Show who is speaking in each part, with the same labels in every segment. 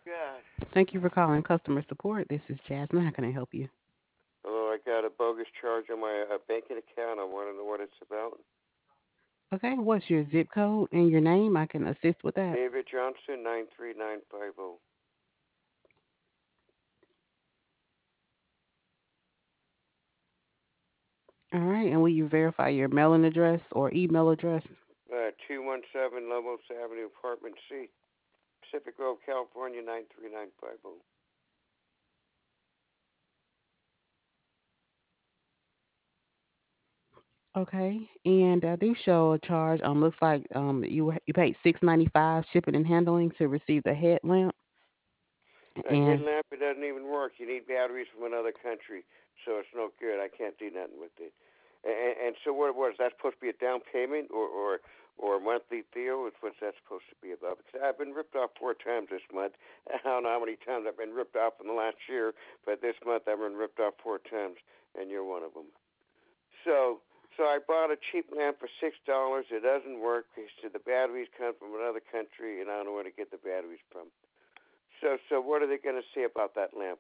Speaker 1: God.
Speaker 2: Thank you for calling customer support. This is Jasmine. How can I help you?
Speaker 1: Oh, I got a bogus charge on my banking account. I want to know what it's about.
Speaker 2: Okay, what's your zip code and your name? I can assist with that.
Speaker 1: David Johnson, 93950.
Speaker 2: All right, and will you verify your mailing address or email address?
Speaker 1: 217 Lobos Avenue, Apartment C, Pacific Grove, California, 93950.
Speaker 2: Okay, and I do show a charge. Looks like you paid $6.95 shipping and handling to receive the headlamp,
Speaker 1: A
Speaker 2: and
Speaker 1: headlamp, it doesn't even work. You need batteries from another country, so it's no good. I can't do nothing with it. And so what was that supposed to be a down payment or a monthly deal? What's that supposed to be about? Because I've been ripped off 4 times this month. I don't know how many times I've been ripped off in the last year, but this month I've been ripped off 4 times, and you're one of them. So I bought a cheap lamp for $6. It doesn't work. They said the batteries come from another country, and I don't know where to get the batteries from. So what are they going to say about that lamp?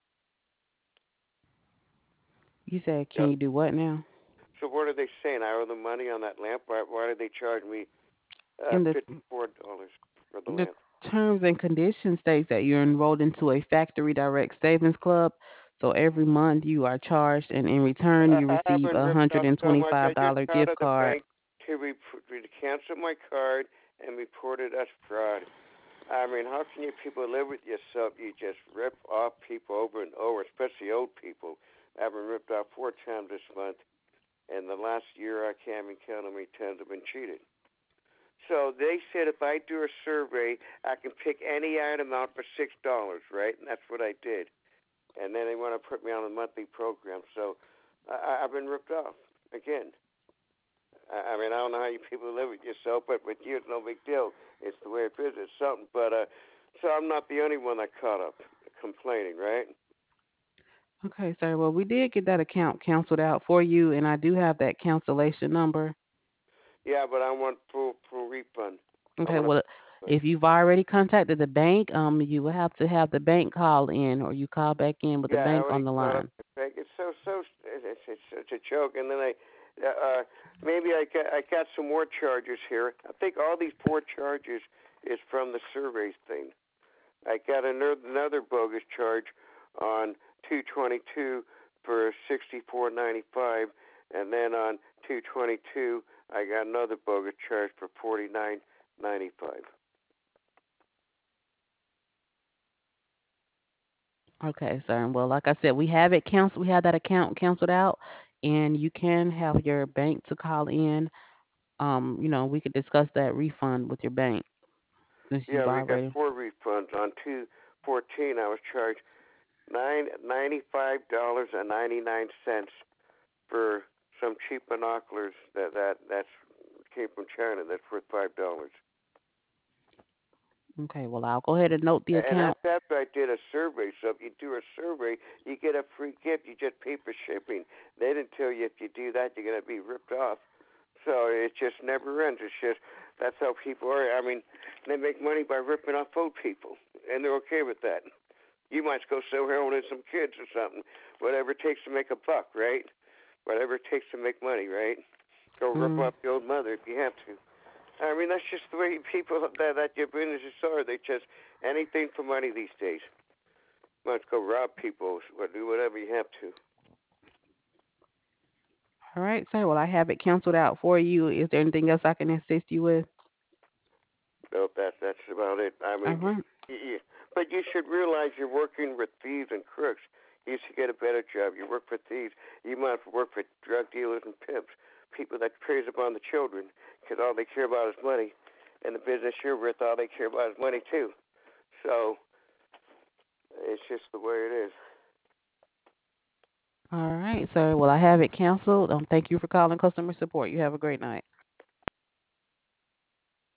Speaker 2: you said,
Speaker 1: Yeah.
Speaker 2: can you do what now?
Speaker 1: So what are they saying? I owe them money on that lamp. Why did they charge me
Speaker 2: In
Speaker 1: $54 for the
Speaker 2: the
Speaker 1: lamp?
Speaker 2: terms and conditions states that you're enrolled into a factory direct savings club. So every month you are charged, and in return you
Speaker 1: I've
Speaker 2: receive
Speaker 1: been
Speaker 2: a
Speaker 1: ripped
Speaker 2: hundred
Speaker 1: off
Speaker 2: and
Speaker 1: so much. I
Speaker 2: twenty-five
Speaker 1: just
Speaker 2: dollar
Speaker 1: called
Speaker 2: gift
Speaker 1: at the
Speaker 2: card.
Speaker 1: bank to cancel my card and report it as fraud. I mean, how can you people live with yourself? You just rip off people over and over, especially old people. I've been ripped off 4 times this month. In the last year, I can't even count how many times I've been cheated. So they said if I do a survey, I can pick any item out for $6, right? And that's what I did. And then they want to put me on a monthly program. So I've been ripped off again. I mean, I don't know how you people live with yourself, but with you, it's no big deal. It's the way it is. It's something. But so I'm not the only one that caught up complaining, right?
Speaker 2: Okay, sir. Well, we did get that account canceled out for you, and I do have that cancellation number.
Speaker 1: Yeah, but I want full refund. I
Speaker 2: Okay,
Speaker 1: want a
Speaker 2: well,
Speaker 1: refund.
Speaker 2: if you've already contacted the bank, you will have to have the bank call in, or you call back in with the
Speaker 1: Yeah, I
Speaker 2: bank on
Speaker 1: already
Speaker 2: the
Speaker 1: caught up
Speaker 2: line.
Speaker 1: with Peg. It's such a joke. And then maybe I got some more charges here. I think all these 4 charges is from the surveys thing. I got another bogus charge on 222 for 64.95, and then on 222 I got another bogus charge for 49.95.
Speaker 2: Okay, sir. Well, like I said, we have it canceled. We have that account canceled out, and you can have your bank to call in. We could discuss that refund with your bank since
Speaker 1: Yeah,
Speaker 2: you've
Speaker 1: we got
Speaker 2: already.
Speaker 1: 4 refunds on 214. I was charged $95.99 for some cheap binoculars that's came from China. That's worth $5.
Speaker 2: Okay, well, I'll go ahead and note the
Speaker 1: And
Speaker 2: account.
Speaker 1: that's after I did a survey. So if you do a survey, you get a free gift. You just pay for shipping. They didn't tell you if you do that, you're going to be ripped off. So it just never ends. It's just that's how people are. I mean, they make money by ripping off old people, and they're okay with that. You might go sell heroin to some kids or something. Whatever it takes to make a buck, right? Whatever it takes to make money, right? Go rip
Speaker 2: Mm,
Speaker 1: off the old mother if you have to. I mean, that's just the way people that your businesses are. They just anything for money these days. Let's go rob people or do whatever you have to.
Speaker 2: all right, sir. Well, I have it canceled out for you. Is there anything else I can assist you with?
Speaker 1: Nope, that's about it. I
Speaker 2: All
Speaker 1: mean,
Speaker 2: right.
Speaker 1: but you should realize you're working with thieves and crooks. You should get a better job. You work for thieves. You might work for drug dealers and pimps, people that preys upon the children, because all they care about is money. And the business you're with, all they care about is money too. So it's just the way it is.
Speaker 2: All right, sir. Well, I have it canceled. Thank you for calling customer support. You have a great night.